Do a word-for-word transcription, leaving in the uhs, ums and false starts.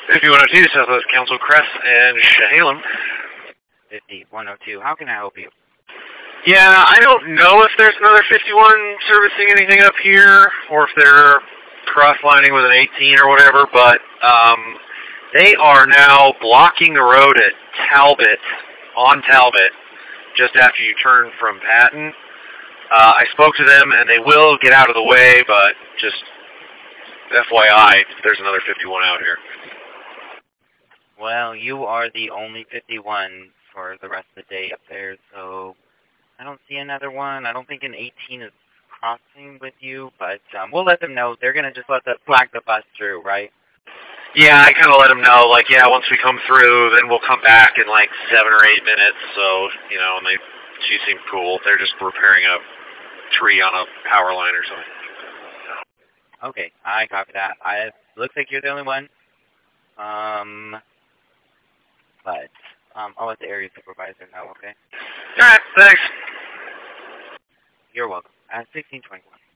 fifty-one oh two, Southwest Council Crest and Chehalem. fifty-one oh two, how can I help you? Yeah, I don't know if there's another fifty-one servicing anything up here, or if they're cross-lining with an eighteen or whatever, but um, they are now blocking the road at Talbot, on Talbot, just after you turn from Patton. Uh, I spoke to them, and they will get out of the way, but just F Y I, there's another fifty-one out here. Well, you are the only fifty-one for the rest of the day up there, so I don't see another one. I don't think an eighteen is crossing with you, but um, we'll let them know. They're going to just let the flag the bus through, right? Yeah, I kind of let them know, like, yeah, once we come through, then we'll come back in like seven or eight minutes, so, you know, and they, she seemed cool. They're just repairing a tree on a power line or something. Okay, I copy that. I looks like you're the only one. Um, but um, I'll let the area supervisor know, okay? All right, thanks. You're welcome. At sixteen twenty-one.